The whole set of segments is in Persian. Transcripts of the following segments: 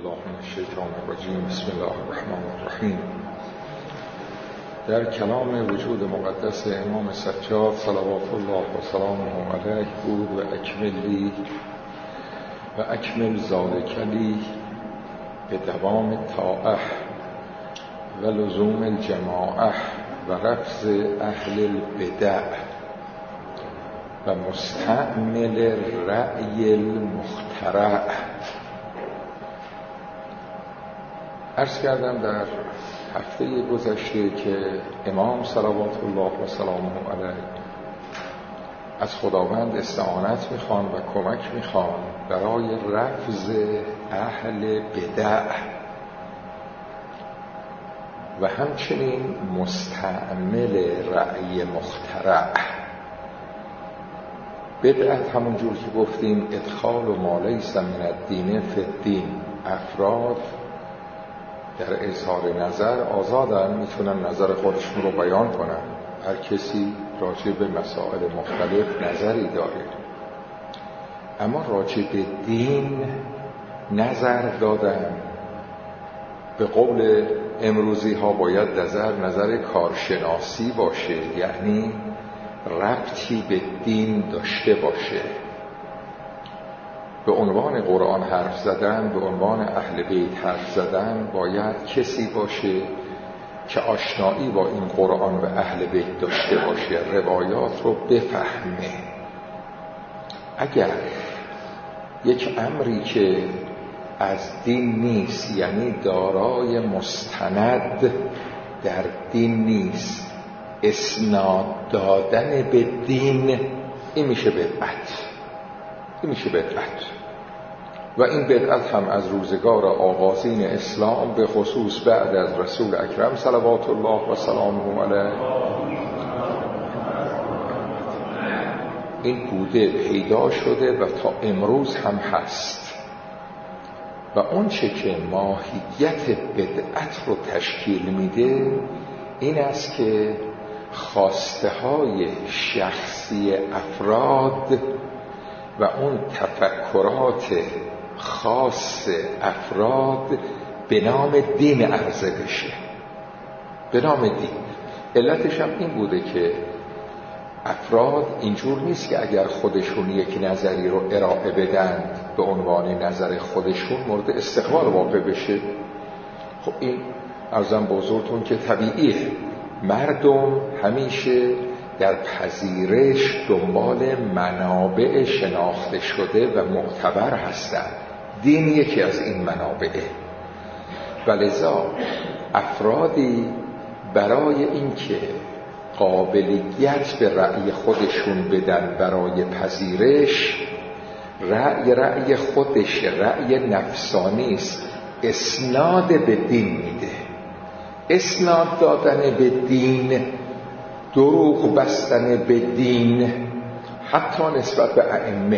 بالله من الشیطان الرجیم. بسم الله الرحمن الرحیم. در کلام وجود مقدس امام سجاد صلوات الله و سلامه علیه بود و اکملی و اکمل ذالک لی به دوام طاعه و لزوم الجماعه و رفض اهل البدع و مستعمل رأی المخترع. عرض کردم در هفته گذشته که امام صلوات الله و سلامه علیه از خداوند استعانت میخوان و کمک میخوان برای رفض اهل بدع و همچنین مستعمل رأی مخترع. بدعت همون جور که گفتیم ادخال و ما لیس من الدین فی الدین. افراد در اظهار نظر آزادن، میتونن نظر خودشون رو بیان کنن. هر کسی راجع به مسائل مختلف نظری داره، اما راجع به دین نظر دادن به قول امروزی ها باید نظر کارشناسی باشه، یعنی ربطی به دین داشته باشه. به عنوان قرآن حرف زدن، به عنوان اهل بیت حرف زدن، باید کسی باشه که آشنایی با این قرآن و اهل بیت داشته باشه، روایات رو بفهمه. اگر یک امری که از دین نیست، یعنی دارای مستند در دین نیست، اسناد دادن به دین، این میشه بدعت. و این بدعت هم از روزگار آغازین اسلام به خصوص بعد از رسول اکرم صلوات الله و سلامه علیه این بوده، پیدا شده و تا امروز هم هست. و اون چه که ماهیت بدعت رو تشکیل میده این است که خواسته های شخصی افراد و اون تفکرات خاص افراد به نام دین عرضه بشه، به نام دین. علتش هم این بوده که افراد اینجور نیست که اگر خودشون یک نظری رو ارائه بدن به عنوان نظر خودشون مورد استقبال واقع بشه. خب این عرضم بزرگتون که طبیعیه، مردم همیشه در پذیرش دنبال منابع شناخته شده و معتبر هستند. دین یکی از این منابعه. ولذا افرادی برای اینکه قابلیت به رأی خودشون بدن برای پذیرش، رأی خودش رأی نفسانی است، اسناد به دین میده. اسناد دادن به دین، دروغ بستن به دین، حتی نسبت به ائمه،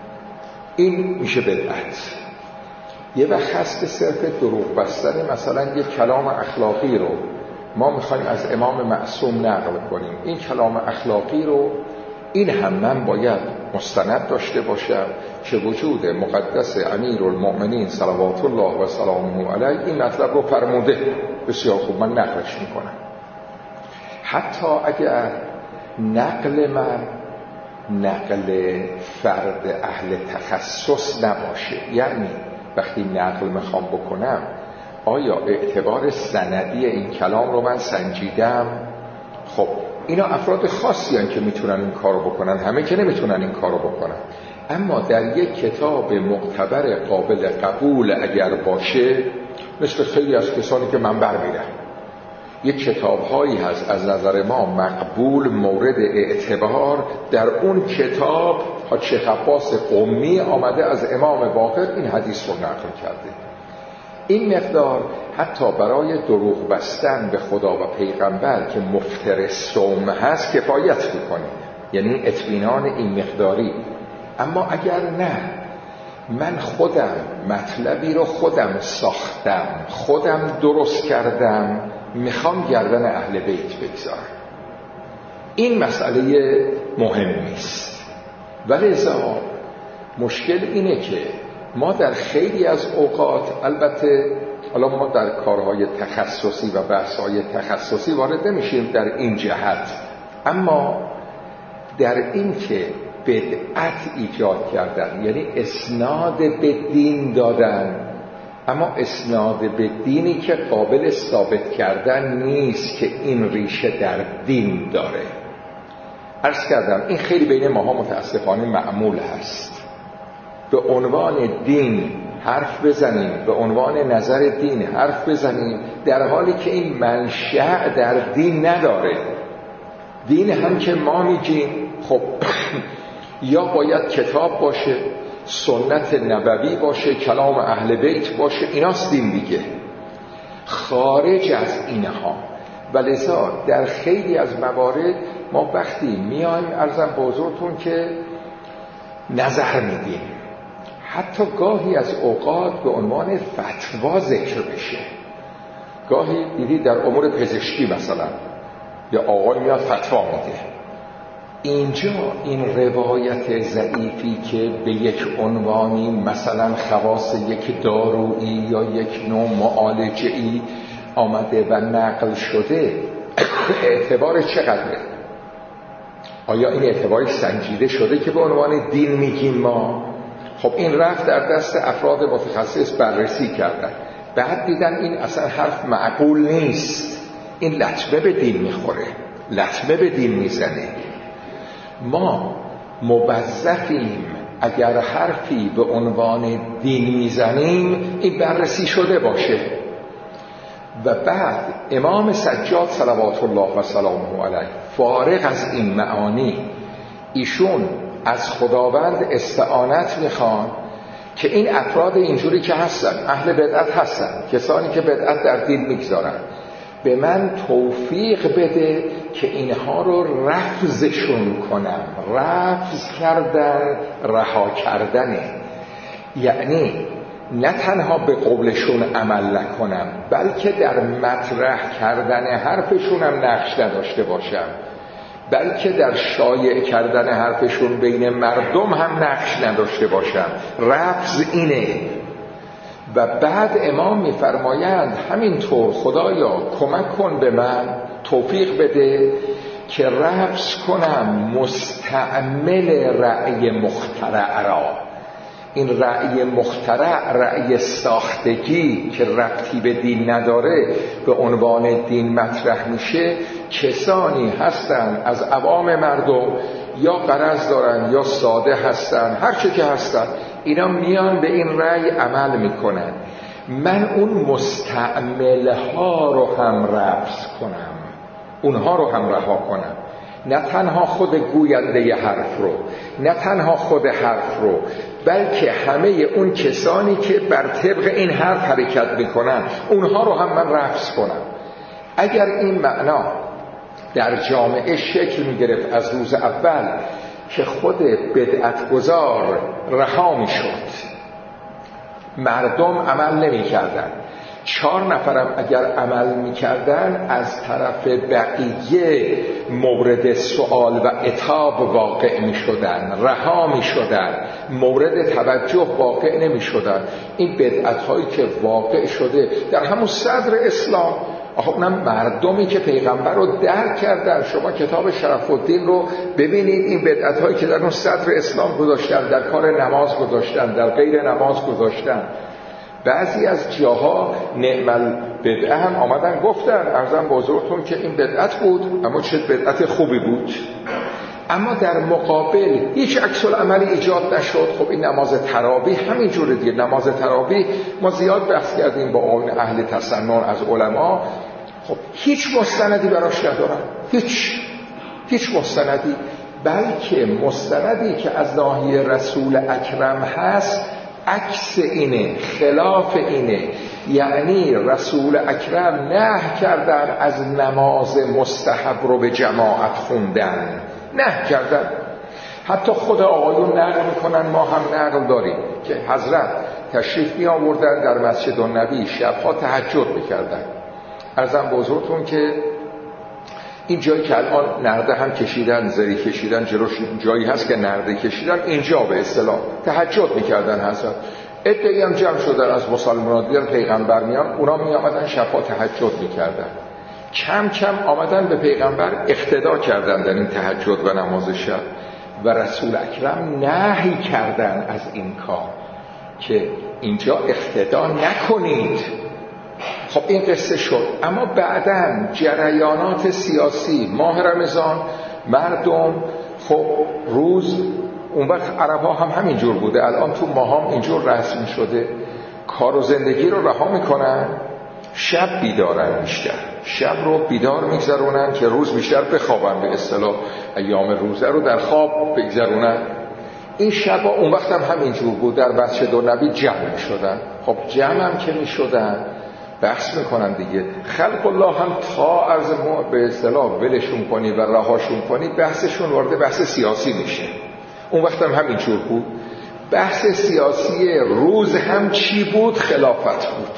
این میشه بدعت. یه وقت هست که صرف دروغ بستن، مثلا یک کلام اخلاقی رو ما میخوایم از امام معصوم نقل کنیم، این کلام اخلاقی رو این هم من باید مستند داشته باشم که وجود مقدس امیرالمؤمنین صلوات الله و سلامه علیه این مطلب رو فرموده. بسیار خوب، من نقلش میکنم. حتی اگر نقل من نقل فرد اهل تخصص نباشه، یعنی وقتی نقل میخوام بکنم آیا اعتبار سندی این کلام رو من سنجیدم؟ خب اینا افراد خاصی هستند که میتونن این کارو بکنن، همه که نمیتونن این کارو بکنن. اما در یک کتاب معتبر قابل قبول اگر باشه، مثل خیلی از کسانی که منبر میرن، یک کتاب‌هایی هست از نظر ما مقبول، مورد اعتبار، در اون کتاب شیخ عباس قمی آمده از امام باقر این حدیث رو نقل کرده. این مقدار حتی برای دروغ بستن به خدا و پیغمبر که مفتر سوم هست کفایت میکنه، یعنی اطمینان این مقداری. اما اگر نه، من خودم مطلبی رو خودم ساختم، خودم درست کردم، میخوام گردن اهل بیت بگذارم، این مسئله مهم نیست. ولذا مشکل اینه که ما در خیلی از اوقات، البته حالا ما در کارهای تخصصی و بحث‌های تخصصی وارد نمیشیم در این جهت، اما در این که بدعت ایجاد کردن، یعنی اسناد به دین دادن، اما اسناد به دینی که قابل ثابت کردن نیست که این ریشه در دین داره. عرض کردم این خیلی بین ماها متاسفانه معمول هست، به عنوان دین حرف بزنیم، به عنوان نظر دین حرف بزنیم، در حالی که این منشأ در دین نداره. دین هم که ما میگیم خب یا باید کتاب باشه، سنت نبوی باشه، کلام اهل بیت باشه، ایناست دین دیگه. خارج از اینها و لذا در خیلی از موارد ما وقتی میایم عرضم به حضورتون که نظر میدیم، حتی گاهی از اوقات به عنوان فتوا ذکر بشه. گاهی دیدید در امور پزشکی مثلا یا آقای میاد فتوا میده، اینجا این روایت ضعیفی که به یک عنوانی مثلا خواص یک دارویی یا یک نوع معالجه‌ای آمده و نقل شده، اعتبار چقدره؟ آیا این اعتباری سنجیده شده که به عنوان دین میگیم ما؟ خب این رفت در دست افراد متخصص بررسی کردن، بعد دیدن این اصلا حرف معقول نیست، این لطمه به دین میخوره، لطمه به دین میزنه. ما موظفیم اگر حرفی به عنوان دین میزنیم این بررسی شده باشه. و بعد امام سجاد صلوات الله و سلامه علیه فارغ از این معانی، ایشون از خداوند استعانت میخوان که این افراد اینجوری که هستن، اهل بدعت هستن، کسانی که بدعت در دین میگذارن، به من توفیق بده که اینها رو رفضشون کنم. رفض کردن رها کردنه، یعنی نه تنها به قولشون عمل نکنم، بلکه در مطرح کردن حرفشون هم نقش نداشته باشم، بلکه در شایع کردن حرفشون بین مردم هم نقش نداشته باشم. رفض اینه. و بعد امام میفرمایند همینطور خدایا کمک کن به من، توفیق بده که رفض کنم مستعمل رأی مخترع را. این رأی مخترع، رأی ساختگی که ربطی به دین نداره، به عنوان دین مطرح میشه، کسانی هستن از عوام مردم، یا غرض دارن یا ساده هستن، هر چه که هستن، اینا میان به این رأی عمل میکنن. من اون مستعملها رو هم رفض کنم، اونها رو هم رها کنم، نه تنها خود گوینده حرف رو، نه تنها خود حرف رو، بلکه همه اون کسانی که بر طبق این حرف حرکت میکنن اونها رو هم من رفض کنم. اگر این معنا در جامعه شکل میگرفت از روز اول که خود بدعتگزار رها میشد، مردم عمل نمی کردن، 4 نفرم اگر عمل میکردن از طرف بقیه مورد سؤال و عتاب واقع میشدن، رها میشدن، مورد توجه واقع نمیشدن. این بدعت هایی که واقع شده در همون صدر اسلام، اونم مردمی که پیغمبر رو درک کردن. شما کتاب شرف الدین رو ببینید، این بدعت هایی که در اون صدر اسلام گذاشتن، در کار نماز گذاشتن، در غیر نماز گذاشتن. بعضی از جاها نعمل بدعه هم آمدن گفتن، عرضم به حضورتون که این بدعت بود، اما چه بدعت خوبی بود. اما در مقابل هیچ عکس العملی ایجاد نشد. خب این نماز تراویح همینجوره دیگه. نماز تراویح ما زیاد بحث کردیم با اون اهل تسنن از علما، خب هیچ مستندی براش ندارن، هیچ مستندی، بلکه مستندی که از ناحیه رسول اکرم هست عکس اینه، خلاف اینه. یعنی رسول اکرم نهی کردن از نماز مستحب رو به جماعت خوندن، نهی کردن. حتی خود آقایون نقل میکنن، ما هم نقل داریم که حضرت تشریف می آوردن در مسجد النبی، شبها تهجد میکردن. عرضم به حضورتون که این جایی که الان نرده هم کشیدن، زری کشیدن، جلوش جایی هست که نرده کشیدن، اینجا به اصطلاح تهجد میکردن حضرت. عده‌ای هم جمع شدن از مسلمانان دیدن پیغمبر میان، اونا می آمدن شب‌ها تهجد میکردن. کم کم آمدن به پیغمبر اقتدا کردن در این تهجد و نماز شب و رسول اکرم نهی کردن از این کار که اینجا اقتدا نکنید. خب این قصه شد. اما بعداً جریانات سیاسی، ماه رمضان، مردم خب روز، اون وقت عرب‌ها هم همینجور بوده، الان تو ما هم اینجور رسم شده، کار و زندگی رو رها میکنن، شب بیدارن، بیشتر شب رو بیدار میگذرونن که روز بیشتر بخوابن، به اصطلاح ایام روزه رو در خواب بگذرونن. این شبا اون وقت هم همینجور بود، در مسجد النبی جمع شدن. خب جمع هم که میشدن بحث میکنن دیگه، خلق الله هم تا از ما به اصطلاح ولشون کنی و رهاشون کنی، بحثشون وارد بحث سیاسی میشه. اون وقت هم همینجور بود. بحث سیاسی روز هم چی بود؟ خلافت بود،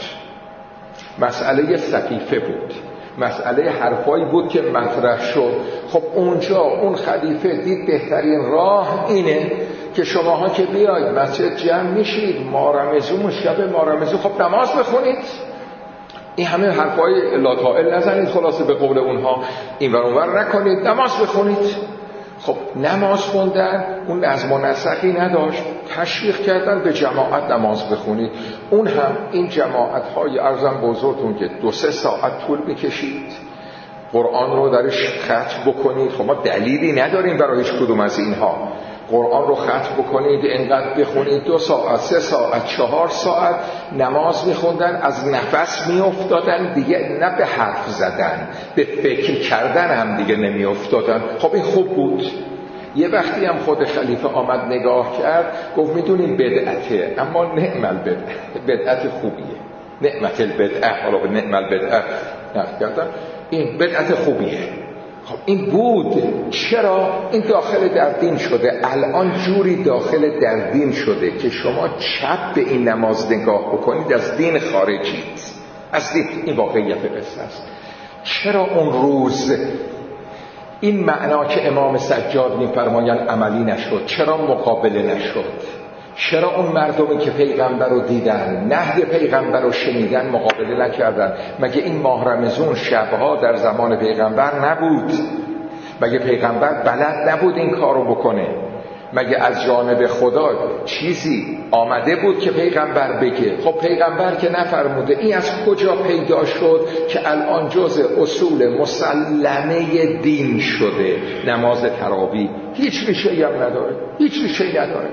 مسئله سقیفه بود، مسئله حرفایی بود که مطرح شد. خب اونجا اون خلیفه دید بهترین راه اینه که شماها که بیاید مسجد جمع میشید، مارمزون، شب مارمزون، خب نماز بخونید، این همه حرفای لا طائل نزنید، خلاصه به قول اونها این ور اون ور نکنید، نماز بخونید. خب نماز خوندن اون نظم و نسقی نداشت، تشویق کردن به جماعت نماز بخونید. اون هم این جماعت های ارزم بزرگتون که 2-3 ساعت طول میکشید قرآن رو درش ختم بکنید. خب ما دلیلی نداریم برای هیچ کدوم از اینها. قرآن رو ختم بکنید، اینقدر بخونید، 2 ساعت 3 ساعت 4 ساعت نماز میخوندن، از نفس میافتادن دیگه، نه به حرف زدن، به فکر کردن هم دیگه نمیافتادن. خب این خوب بود. یه وقتی هم خود خلیفه آمد نگاه کرد، گفت میدونیم بدعته، اما نعم البدعه، بدعت خوبیه، نعمت البدعه، حالا به نعم البدعه نگفتن، این بدعت خوبیه. خب این بود. چرا؟ این داخل در دین شده، الان جوری داخل در دین شده که شما چپ به این نماز نگاه بکنید از دین خارجید، از دین. این واقعیت قصه است. چرا اون روز این معنا که امام سجاد می‌فرمایند عملی نشد؟ چرا مقابله نشد؟ چرا اون مردمی که پیغمبر رو دیدن، نهی پیغمبر رو شنیدن، مقابله نکردن؟ مگه این ماه رمضان شبها در زمان پیغمبر نبود؟ مگه پیغمبر بلد نبود این کار رو بکنه؟ مگه از جانب خدا چیزی آمده بود که پیغمبر بگه؟ خب پیغمبر که نفرموده. این از کجا پیدا شد که الان جزء اصول مسلمه دین شده؟ نماز تراویح هیچ ریشه‌ای هم نداره، هیچ ریشه‌ای نداره.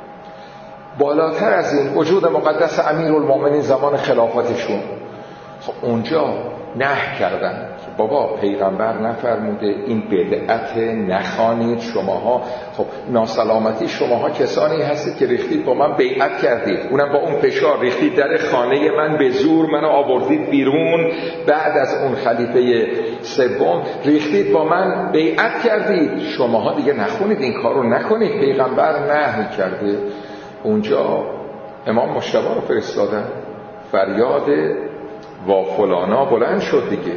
بالاتر از این وجود مقدس امیرالمومنین زمان خلافتشون، خب اونجا نهی کردن که بابا پیغمبر نفرموده، این بدعت، نخوانید شماها. خب ناسلامتی شماها کسانی هستید که ریختید با من بیعت کردید، اونم با اون فشار ریختید در خانه من، به زور منو آوردید بیرون. بعد از اون خلیفه سوم ریختید با من بیعت کردید، شماها دیگه نخونید، این کار رو نکنید، پیغمبر نهی کرده. اونجا امام مجتبی رو فرستادن، فریاد و فلانا بلند شد دیگه،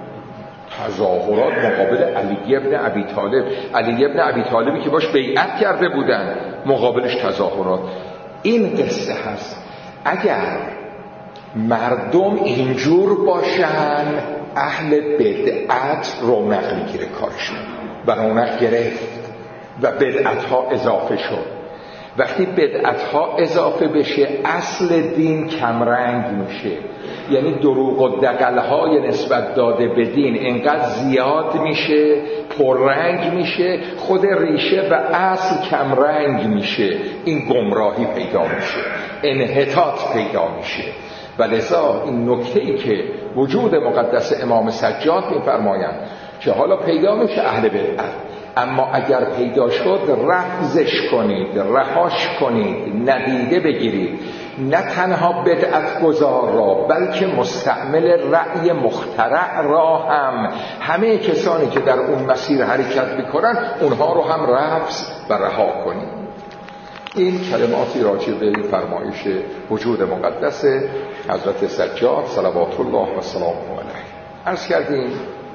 تظاهرات مقابل علی ابن ابی طالب. علی ابن ابی طالبی که باش بیعت کرده بودن، مقابلش تظاهرات. این قصه هست. اگر مردم اینجور باشن، اهل بدعت رونق میگیره کارشون و رونق گرفت و بدعت ها اضافه شد. وقتی بدعت ها اضافه بشه، اصل دین کمرنگ میشه، یعنی دروغ و دغل های نسبت داده به دین انقدر زیاد میشه، پررنگ میشه، خود ریشه و اصل کمرنگ میشه، این گمراهی پیدا میشه، انحطاط پیدا میشه. و لذا این نکته‌ای که وجود مقدس امام سجاد میفرمایند که حالا پیدا میشه اهل بدعت، اما اگر پیدا شد رفضش کنید، رهاش کنید، ندیده بگیرید. نه تنها بدعت گذار را، بلکه مستعمل رأی مخترع را هم، همه کسانی که در اون مسیر حرکت میکنن اونها رو هم رفض و رها کنید. این کلماتی راجع به فرمایش وجود مقدس حضرت سجاد صلوات الله و سلامه علیه. عرض کردیم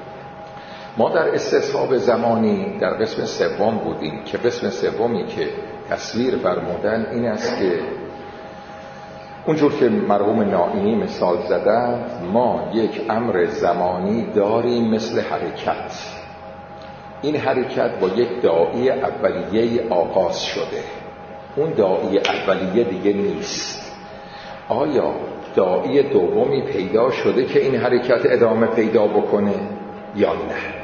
ما در استصحاب زمانی در قسم سوم بودیم که قسم سومی که تصویر فرمودن این است که اونجور که مرحوم نائینی مثال زدن، ما یک امر زمانی داریم مثل حرکت. این حرکت با یک داعی اولیه آغاز شده، اون داعی اولیه دیگه نیست. آیا داعی دومی پیدا شده که این حرکت ادامه پیدا بکنه یا نه؟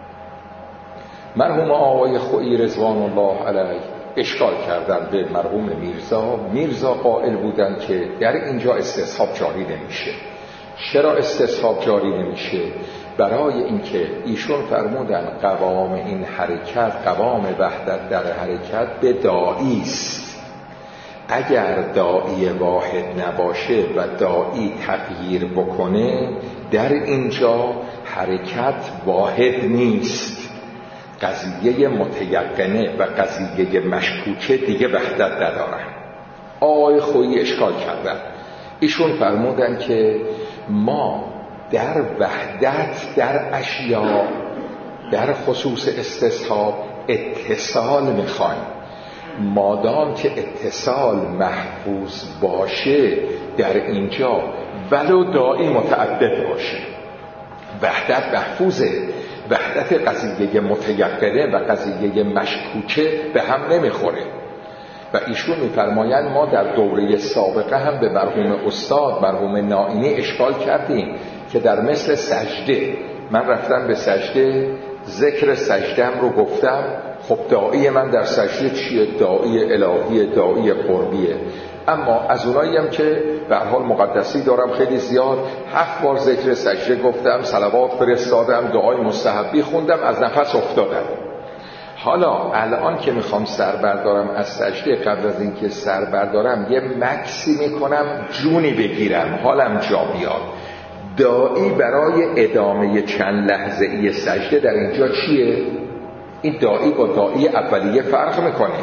مرحوم آقای خویی رضوان الله علیه اشکال کردن به مرحوم میرزا قائل بودن که در اینجا استصحاب جاری نمیشه. چرا استصحاب جاری نمیشه؟ برای اینکه ایشون فرمودن قوام این حرکت، قوام وحدت در حرکت به داعی است. اگر داعی واحد نباشه و داعی تغییر بکنه، در اینجا حرکت واحد نیست. قضیه متیقنه و قضیه مشکوکه دیگه وحدت ندارن. آقای خویی اشکال کردن. ایشون فرمودن که ما در وحدت در اشیاء در خصوص استصحاب اتصال میخوایم. مادام که اتصال محفوظ باشه در اینجا ولو داعی متعدد باشه وحدت محفوظه. وحدت قضیه متیقنه و قضیه مشکوکه به هم نمیخوره. و ایشون میفرمایند ما در دوره سابقه هم به مرحوم استاد مرحوم نائینی اشکال کردیم که در مثل سجده من رفتم به سجده، ذکر سجدم رو گفتم، خب داعی من در سجده چیه؟ داعی الهی، داعی قربیه. اما از اونایی هم که به هر حال مقدسی دارم خیلی زیاد، 7 بار ذکر سجده گفتم، صلوات فرستادم، دعای مستحبی خوندم، از نفس افتادم. حالا الان که میخوام سر بردارم از سجده، قبل از اینکه سر بردارم یه مکسی میکنم جونی بگیرم، حالم جا بیاد. داعی برای ادامه چند لحظه ای سجده در اینجا چیه؟ این داعی با داعی اولیه فرق میکنه.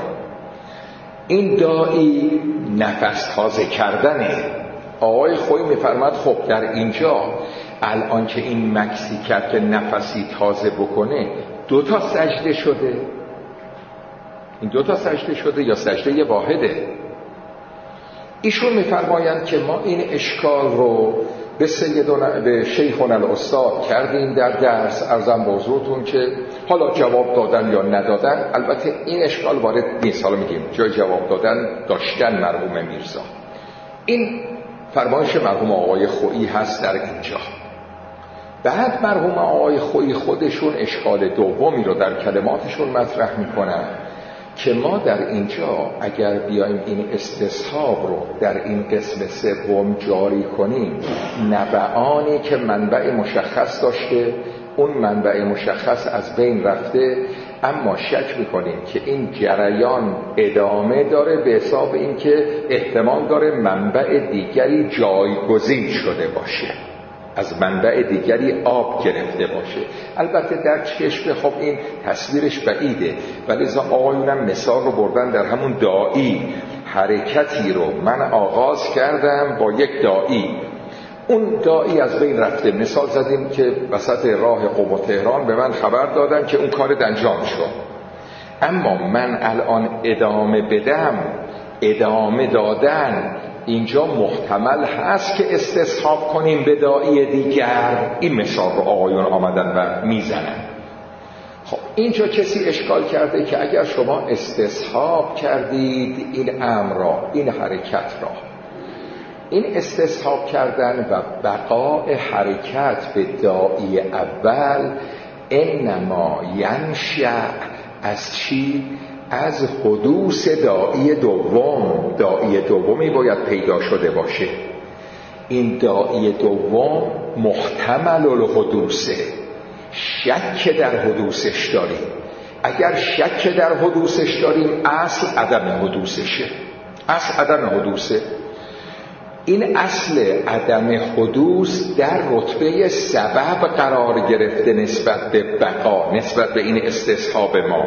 این داعی نفس تازه کردنه. آقای خویی میفرماد خب در اینجا الان که این مکسی کرد که نفسی تازه بکنه 2 تا سجده شده. این 2 تا سجده شده یا سجده واحده؟ ایشون میفرمایند که ما این اشکال رو به شیخنا الاستاد کردیم در درس. عرضم به حضورتون که حالا جواب دادن یا ندادن، البته این اشکال وارد نیست. حالا میگیم جای جواب دادن داشتن مرحوم میرزا. این فرمایش مرحوم آقای خویی هست در اینجا. بعد مرحوم آقای خویی خودشون اشکال دومی رو در کلماتشون مطرح میکنن که ما در اینجا اگر بیایم این استصحاب رو در این قسم سوم جاری کنیم، نبعانی که منبع مشخص داشته اون منبع مشخص از بین رفته، اما شک میکنیم که این جریان ادامه داره به حساب این که احتمال داره منبع دیگری جایگزین شده باشه، از منبع دیگری آب گرفته باشه. البته در چشم خب این تصویرش بعیده، ولی از آقایونم مثال رو بردن در همون داعی. حرکتی رو من آغاز کردم با یک داعی، اون داعی از بین رفته. مثال زدیم که وسط راه قم و تهران به من خبر دادن که اون کار انجام شد، اما من الان ادامه بدم، ادامه دادن اینجا محتمل هست که استصحاب کنیم به داعی دیگر. این مثال رو آقایون آمدن و میزنن. خب اینجا کسی اشکال کرده که اگر شما استصحاب کردید این امر را، این حرکت را، این استصحاب کردن و بقاء حرکت به داعی اول انما ینشأ از چی؟ از حدوث داعی دوم. داعی دومی باید پیدا شده باشه. این داعی دوم محتمل الحدوثه، شک در حدوثش داریم. اگر شک در حدوثش داریم اصل عدم حدوثشه. اصل عدم حدوثه. این اصل عدم حدوث در رتبه سبب قرار گرفته نسبت به بقا، نسبت به این استصحاب ما.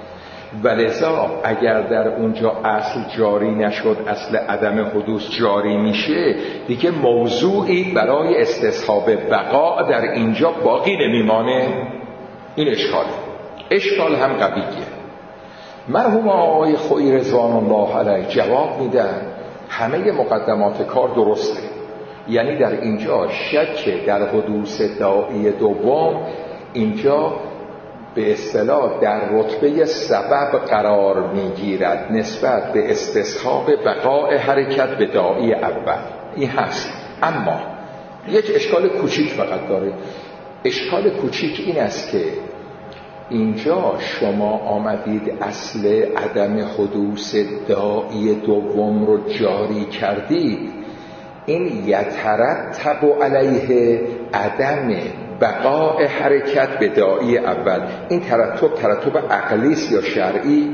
ولذا اگر در اونجا اصل جاری نشد، اصل عدم حدوث جاری میشه، دیگه موضوعی برای استصحاب بقا در اینجا باقی نمیمانه. این اشکال هم قویه. مرحوم آقای خویی رضوان الله علیه جواب میدن همه مقدمات کار درسته. یعنی در اینجا شک در حدوث داعی دوم اینجا به اصطلاح در رتبه سبب قرار میگیرد نسبت به استصحاب بقاء حرکت به داعی اول. این هست. اما یک اشکال کوچیک فقط داره. اشکال کوچیک این است که اینجا شما آمدید اصل عدم حدوث داعی دوم رو جاری کردید. این یترتب علیه عدم بقاء حرکت به داعی اول. این ترتب عقلی است یا شرعی؟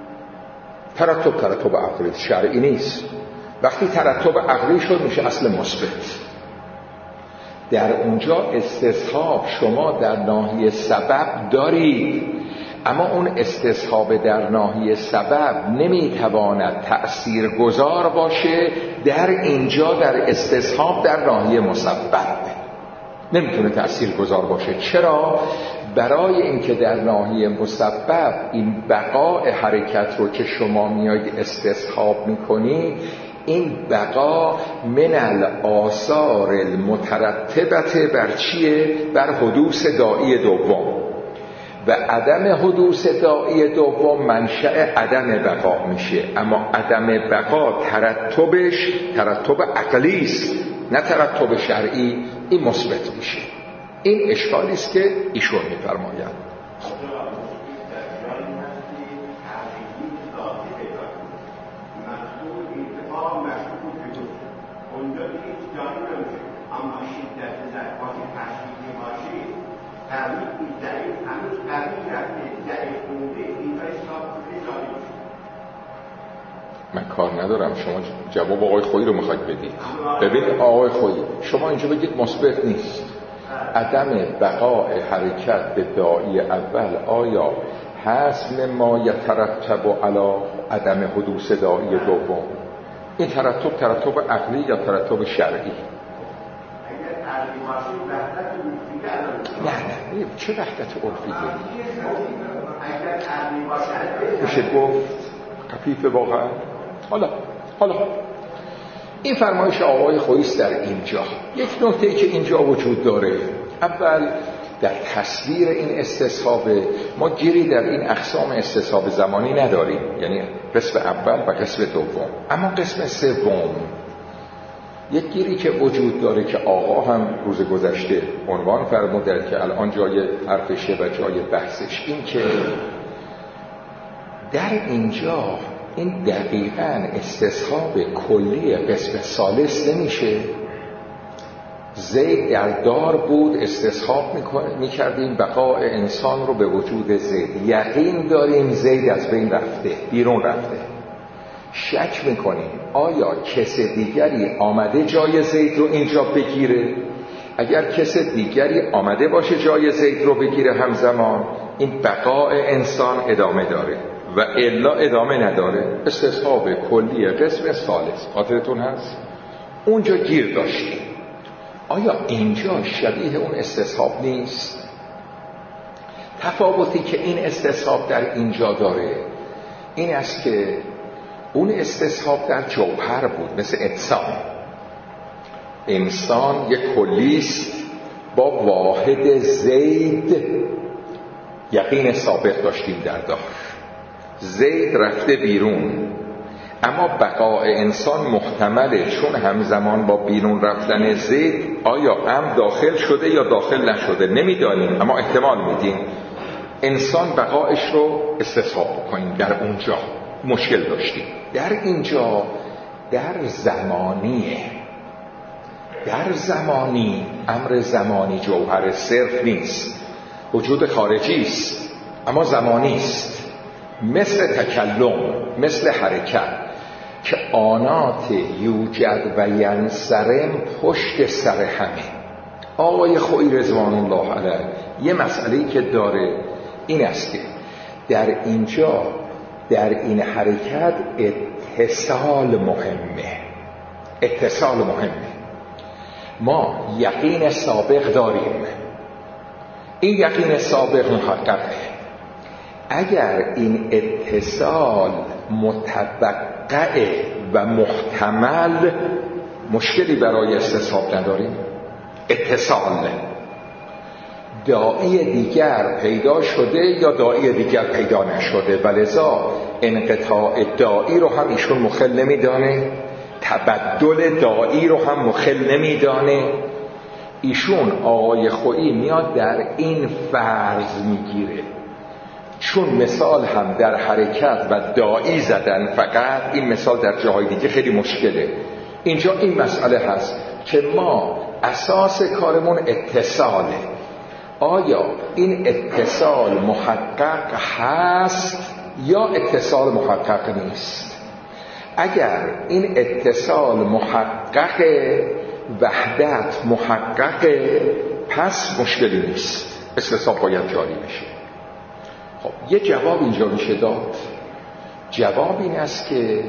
ترتب عقلی، شرعی نیست. وقتی ترتب عقلی شد میشه اصل مثبت. در اونجا استصحاب شما در ناحیه سبب دارید، اما اون استصحاب در ناحیه سبب نمیتواند تأثیرگذار باشه در اینجا در استصحاب در ناحیه مسبب. نمیتونه تأثیرگذار باشه. چرا؟ برای اینکه در ناحیه مسبب این بقاء حرکت رو که شما میاید استصحاب میکنید، این بقا من الآثار المترتبه بر چیه؟ بر حدوث داعی دوم. و عدم حدوث داعی دوم منشأ عدم بقا میشه. اما عدم بقا ترتبش ترتب عقلی است، نه ترتب شرعی. این مثبت میشه. این اشکالی است که ایشون میفرمایند. من کار ندارم، شما جواب آقای خویی رو میخواید بدید. ببین آقای خویی، شما اینجا بگید مثبت نیست. عدم بقاء حرکت به داعی اول آیا هست ما یترتب علی عدم حدوث داعی دوم؟ این ترتب عقلی یا ترتب شرعی؟ نه چه وحدت عرفی داری؟ میشه گفت خفیف واقعا. حالا این فرمایش آقای خویی است در اینجا. یک نکته که اینجا وجود داره، اول در تصویر این استصحاب ما گیری در این اقسام استصحاب زمانی نداریم، یعنی قسم اول و قسم دوم. اما قسم سوم یک گیری که وجود داره که آقا هم روز گذشته عنوان فرمودن که الان جای حرفشه و جای بحثش، این که در اینجا این دقیقاً استصحاب کلی قسم ثالث نمیشه. زید در دار بود، استصحاب میکردیم بقاء انسان رو به وجود زید. یقین داریم زید از بین رفته، بیرون رفته. شک میکنیم آیا کس دیگری آمده جای زید رو اینجا بگیره؟ اگر کس دیگری آمده باشه جای زید رو بگیره همزمان، این بقاء انسان ادامه داره و الا ادامه نداره. استصحاب کلی قسم ثالث خاطرتون هست؟ اونجا گیر داشتیم. آیا اینجا شبیه اون استصحاب نیست؟ تفاوتی که این استصحاب در اینجا داره این است که اون استصحاب در جوهر بود، مثل انسان یک کلیست با واحد زید. یقین سابق داشتیم در دار، زید رفته بیرون، اما بقاء انسان محتمله، چون همزمان با بیرون رفتن زید آیا هم داخل شده یا داخل نشده نمیدانیم، اما احتمال میدیم انسان بقایش رو استصحاب بکنیم. در اونجا مشکل داشتیم. در اینجا در زمانی امر زمانی جوهر صرف نیست، وجود خارجی است اما زمانی است، مثل تکلم، مثل حرکت که آنات یوجد و ینصرم پشت سر همه. آقای خویی رضوان الله علیه یه مسئله‌ای که داره این است که در اینجا در این حرکت اتصال مهمه. ما یقین سابق داریم، این یقین سابق محققه. اگر این اتصال متوقع و محتمل مشکلی برای استصحاب نداریم. اتصال، داعی دیگر پیدا شده یا داعی دیگر پیدا نشده، ولذا انقطاع داعی رو هم ایشون مخل نمیدانه، تبدل داعی رو هم مخل نمیدانه. ایشون آقای خویی میاد در این فرض میگیره، چون مثال هم در حرکت و داعی زدن، فقط این مثال در جاهای دیگه خیلی مشکله. اینجا این مسئله هست که ما اساس کارمون اتصاله. آیا این اتصال محقق هست یا اتصال محقق نیست؟ اگر این اتصال محقق، وحدت محقق، پس مشکلی نیست، استصحاب باید جاری بشه. خب یه جواب اینجا میشه داد. جواب این است که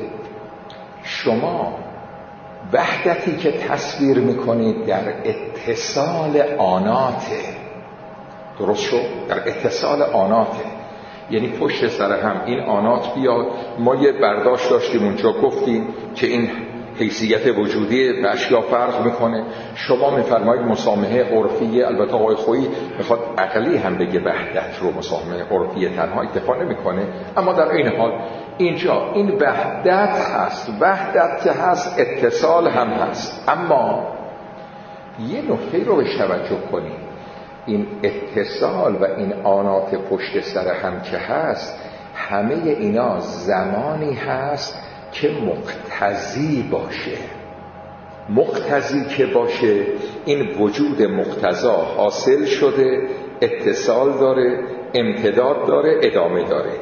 شما وحدتی که تصویر میکنید در اتصال آناته، درست شد؟ در اتصال آناته، یعنی پشت سر هم این آنات بیاد. ما یه برداشت داشتیم اونجا، گفتیم که این حیثیت وجودی به اشیا فرق میکنه. شما میفرمایید مسامحه عرفیه، البته آقای خویی میخواد عقلی هم بگه وحدت رو مسامحه عرفیه تنها اکتفا نمیکنه، اما در این حال اینجا این وحدت هست، وحدت که هست اتصال هم هست. اما یه نکته رو بهش توجه کنید، این اتصال و این آنات پشت سر هم که هست، همه اینا زمانی هست که مقتضی باشه. مقتضی که باشه، این وجود مقتضا حاصل شده، اتصال داره، امتداد داره، ادامه داره.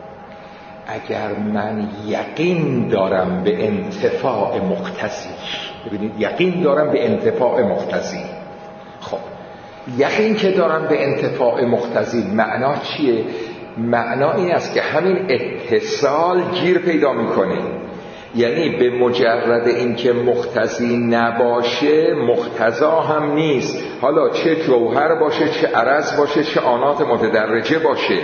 اگر من یقین دارم به انتفاع مقتضی، ببینید یقین دارم به انتفاع مقتضی، خب یقین که دارم به انتفاع مقتضی معنا چیه؟ معنا این است که همین اتصال گیر پیدا میکنه، یعنی به مجرد اینکه مقتضی نباشه مقتضا هم نیست، حالا چه جوهر باشه، چه عرض باشه، چه آنات متدرجه باشه.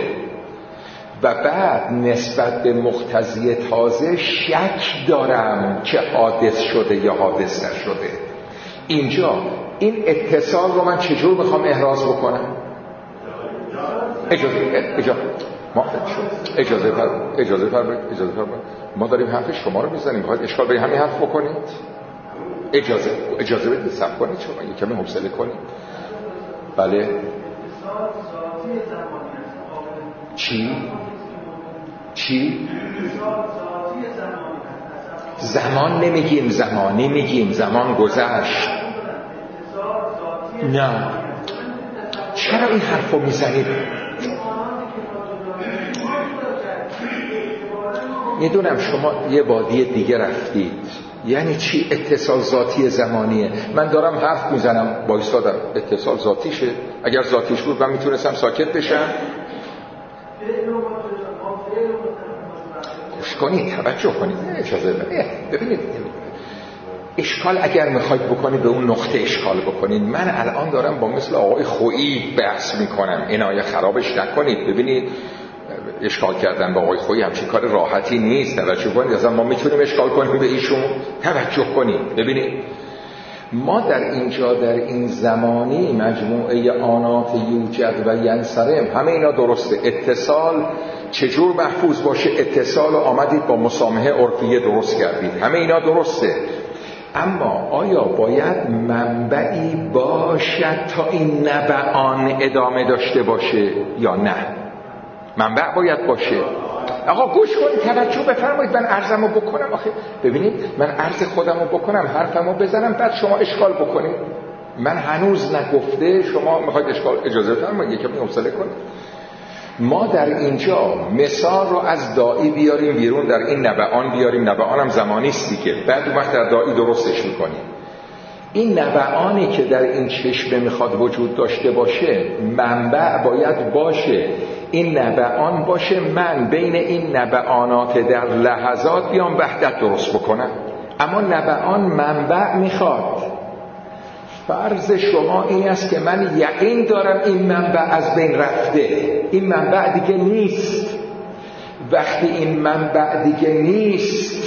و بعد نسبت به مقتضی تازه شک دارم که حادث شده یا حادث نشده. اینجا این اتصال رو من چجور میخوام احراز بکنم؟ اجازه فرمایید. ما داریم حرف شما رو میزنیم، میخواید اشکال به همین حرف بکنید؟ اجازه بدید صبر کنید، شما یه کمی حوصله کنید. بله. چی؟ زمان نمیگیم، زمانی میگیم، زمان گذشت. نه، چرا این حرف رو میزنید؟ میدونم شما یه وادی دیگه رفتید. یعنی چی اتصال ذاتی زمانیه؟ من دارم حرف میزنم، بایستادم، اتصال ذاتیشه. اگر ذاتیش بود من میتونستم ساکت بشم. گوش کنید، توجه کنید، اجازه ببینید. اشکال اگر میخواید بکنید به اون نقطه اشکال بکنید. من الان دارم با مثل آقای خویی بحث میکنم، عنایه خرابش نکنید. ببینید اشکال کردن با آقای خویی همچین کار راحتی نیست، توجه کنید. اصلا ما میتونیم اشکال کنیم به ایشون، توجه کنید. ببینید ما در اینجا در این زمانی مجموعه آنات یوجد و ینصرم، همه اینا درسته. اتصال چجور محفوظ باشه؟ اتصال آمدید با مسامحه عرفیه درست کردید، همه اینا درسته. اما آیا باید منبعی باشد تا این نبعان ادامه داشته باشه یا نه؟ منبع باید باشه. آقا گوش کنید، توجه بفرمایید، من عرضمو بکنم. آخه ببینید من عرض خودمو بکنم، حرفمو بزنم، بعد شما اشکال بکنید. من هنوز نگفته شما میخواید اشکال، اجازه فرمایید یکم حوصله کنید. ما در اینجا مثال رو از داعی بیاریم بیرون، در این نبعان بیاریم. نبعان هم زمانی است دیگه، بعد اون وقت در داعی درستش میکنیم. این نبعانی که در این چشمه میخواد وجود داشته باشه، منبع باید باشه. این نبعان باشه، من بین این نبعانات در لحظات بیام وحدت درست بکنم. اما نبعان منبع میخواد. فرض شما این است که من یقین دارم این منبع از بین رفته، این منبع دیگه نیست. وقتی این منبع دیگه نیست،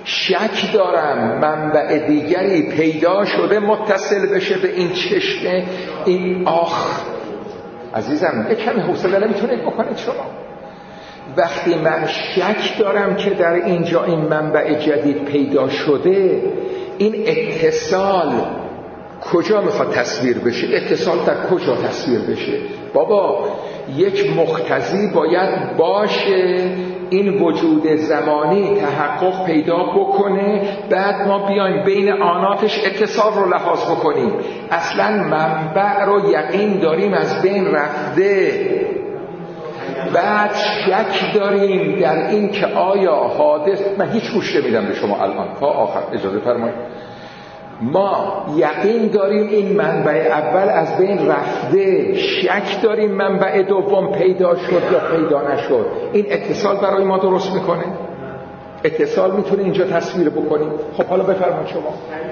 شک دارم منبع دیگری پیدا شده متصل بشه به این چشمه. این عزیزم یک کمی حوصله میتونید بکنید شما. وقتی من شک دارم که در اینجا این منبع جدید پیدا شده، این اتصال کجا میخواد تصویر بشه؟ اتصال در کجا تصویر بشه؟ بابا یک مقتضی باید باشه این وجود زمانی تحقق پیدا بکنه، بعد ما بیایم بین آناتش اتصال رو لحاظ بکنیم. اصلا منبع رو یقین داریم از بین رفته، بعد شک داریم در این که آیا حادث، من هیچ گوش نمیدم به شما الان تا آخر، اجازه فرمایید. ما یقین داریم این منبع اول از بین رفته، شک داریم منبع دوم پیدا شد یا پیدا نشد. این اتصال برای ما درست میکنه؟ اتصال میتونه اینجا تصویر بکنیم؟ خب حالا بفرمایید شما.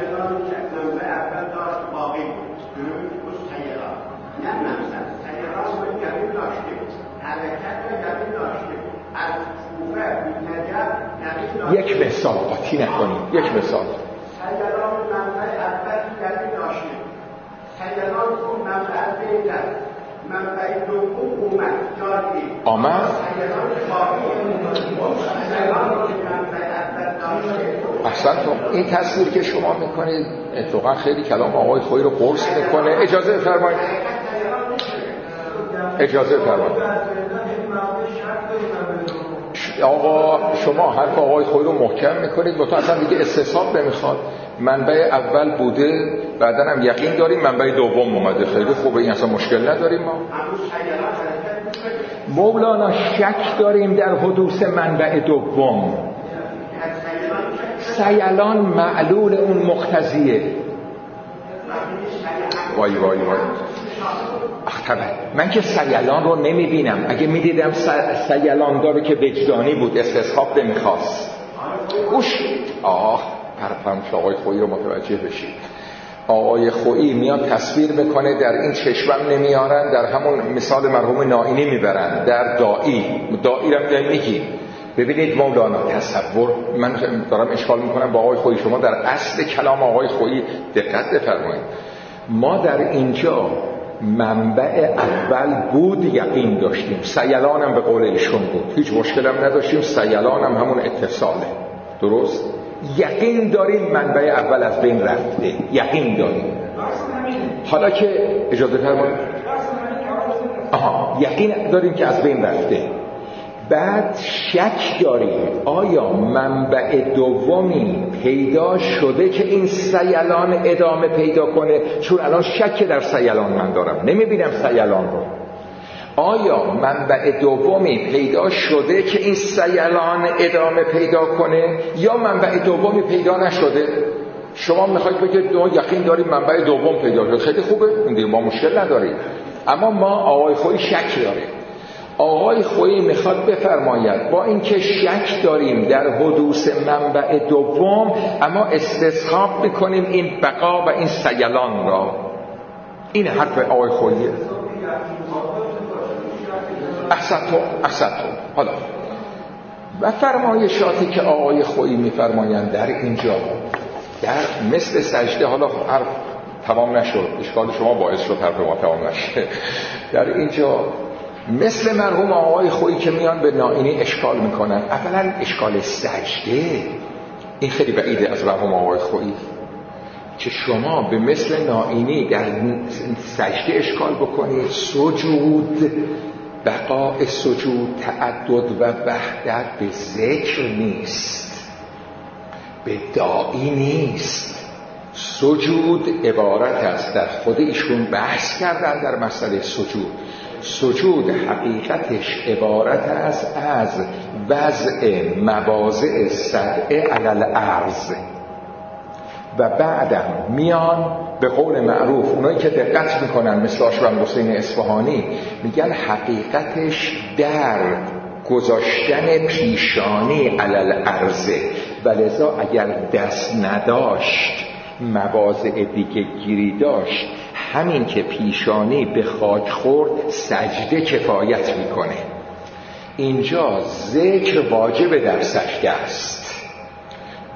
یک مثال قاطی نکنیم، یک مثال. سیلان منبع اول یعنی داشته، سیلان اون منبع بیتر، منبع دوم اومد جاری آمد سیلان خواهی، سیلان منبع اول داشته. احسنتم. این تصویر که شما میکنید اتفاقا خیلی کلام آقای خویی رو قرص میکنه. اجازه فرمایید، اجازه فرمایید. آقا شما حرف آقای خویی رو محکم میکنید، با تو اصلا دیگه استصحاب نمیخواد. منبع اول بوده، بعدن هم یقین داریم منبع دوم اومده. خیلی خوبه، این اصلا مشکل نداریم. ما مولانا شک داریم در حدوث منبع دوم. سیلان معلول اون مقتضیه. وای وای وای. من که سیلان رو نمیبینم. اگه میدیدم سیلان داره که وجدانی بود، استصحاب نمیخواست. گوش پرفرمش آقای خویی رو متوجه بشید. آقای خویی میاد تصویر میکنه، در این چشمم نمیارن، در همون مثال مرحوم نائینی میبرن، در دائی رو میگی. ببینید مولانا تصور، من دارم اشکال میکنم با آقای خویی، شما در اصل کلام آقای خویی دقت بفرمایید. ما در اینجا منبع اول بود، یقین داشتیم، سیلان هم به قول ایشون بود، هیچ مشکل هم نداشتیم، سیلان هم همون اتصاله، درست؟ یقین داریم منبع اول از بین رفته، یقین داریم. حالا که اجازه فرمایید، یقین داریم که از بین رفته، بعد شک داریم آیا منبع دومی پیدا شده که این سیلان ادامه پیدا کنه؟ چون الان شک در سیلان من دارم، نمیبینم سیلان رو. آیا منبع دومی پیدا شده که این سیلان ادامه پیدا کنه یا منبع دومی پیدا نشده؟ شما میخواید بگید یقین داریم منبع دوم پیدا شده، خیلی خوبه، اون ما مشکل نداریم. اما ما آقای خویی شک داریم. آقای خویی میخواد بفرماید با اینکه شک داریم در حدوث منبع دوم، اما استصحاب میکنیم این بقا و این سیلان را. این حرف آقای خویی. احسنتم. حالا و فرمایشاتی که آقای خویی میفرمایند در اینجا در مثل سجده، حالا حرف تمام نشد، اشکال شما باعث شد حرف ما تمام نشه. در اینجا مثل مرحوم آقای خویی که میان به نائینی اشکال میکنن. اولا اشکال سجده این خیلی بعیده از مرحوم آقای خویی که شما به مثل نائینی در سجده اشکال بکنید. سجود، بقاء سجود، تعدد و وحدت به ذکر نیست، به داعی نیست. سجود عبارت است، در خود ایشون بحث کردن در مسئله سجود حقیقتش عبارت است از وضع مواضع سبعه علی الارض. و بعدم میان به قول معروف اونایی که دقت میکنن مثل آشوند حسین اصفهانی میگن حقیقتش در گذاشتن پیشانی علی الارض، ولذا اگر دست نداشت مواضع دیگه گیری داشت، همین که پیشانی به خاک خورد سجده کفایت میکنه. اینجا ذکر واجب در سجده است.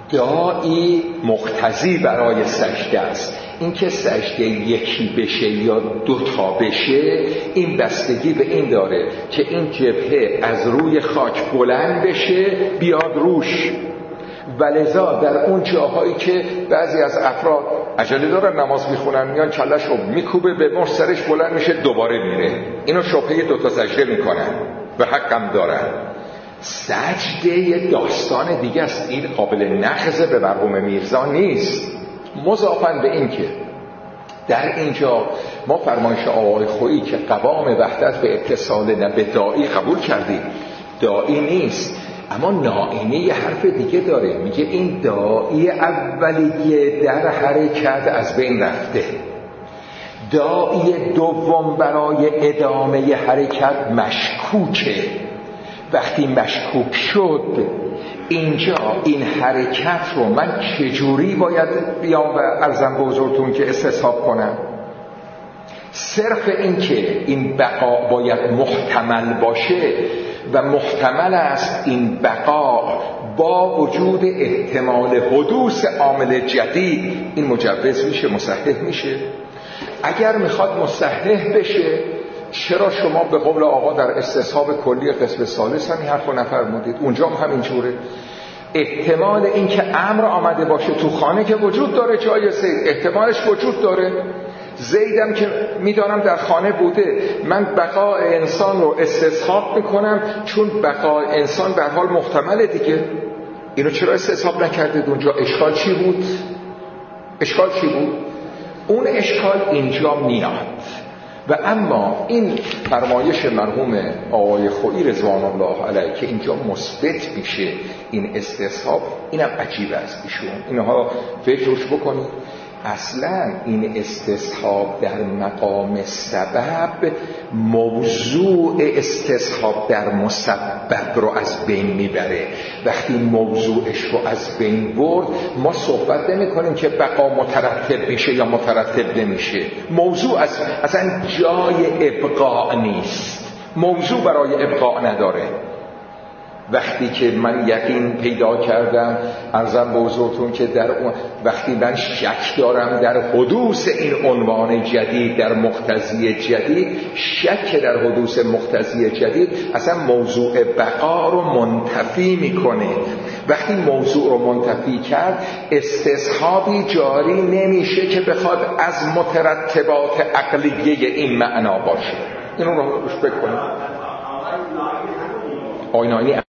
داعی مقتضی برای سجده است. این که سجده یکی بشه یا دوتا بشه، این بستگی به این داره که این جبهه از روی خاک بلند بشه بیاد روش. ولذا در اون جاهایی که بعضی از افراد عجله دارن نماز میخونن، میان کلش رو میکوبه به مر، سرش بلند میشه دوباره میره، اینو شبهه دوتا سجده میکنن و حقم دارن. سجده داستان دیگه است، این قابل نقض به مرحوم میرزا نیست. مضافاً به این که در اینجا ما فرمایش آقای خویی که قوام وحدت به اتصال نه به داعی قبول کردیم، داعی نیست، اما ناینه یه حرف دیگه داره، میگه این داعی اولیه در حرکت از بین رفته، داعی دوم برای ادامه حرکت مشکوکه. وقتی مشکوک شد اینجا این حرکت رو من چجوری باید بیام و عرضم به حضورتون که استصحاب کنم؟ صرف این که این بقا باید محتمل باشه و محتمل است این بقا با وجود احتمال حدوث عامل جدید، این مجوز میشه، مصحح میشه. اگر میخواد مصحح بشه، چرا شما به قول آقا در استصحاب کلی قسم ثالث هم این حرف رو نفرمودید؟ اونجا هم همینجوره. احتمال این که امر آمده باشه تو خانه که وجود داره، جای زید احتمالش وجود داره. زیدم که میدانم در خانه بوده، من بقای انسان رو استصحاب میکنم چون بقای انسان به حال محتمله دیگه. اینو چرا استصحاب نکردید اونجا؟ اشکال چی بود؟ اشکال چی بود؟ اون اشکال اینجا میاد. و اما این فرمایش مرحوم آقای خویی رضوان الله علیه که اینجا مثبت میشه این استصحاب، اینم عجیب است ایشون. اینها فکرش بکنید. اصلا این استصحاب در مقام سبب موضوع استصحاب در مسبب رو از بین میبره. وقتی موضوعش رو از بین برد، ما صحبت نمی کنیم که بقا مترتب میشه یا مترتب نمیشه. موضوع اصلا جای ابقاء نیست، موضوع برای ابقاء نداره. وقتی که من یقین پیدا کردم، عرضم به حضورتون که در وقتی من شک دارم در حدوث این عنوان جدید، در مقتضی جدید، شک در حدوث مقتضی جدید اصلا موضوع بقا رو منتفی میکنه. وقتی موضوع رو منتفی کرد، استصحابی جاری نمیشه که بخواد از مترتبات عقلیه این معنا باشه. اینو رو روش بکنیم. آینایی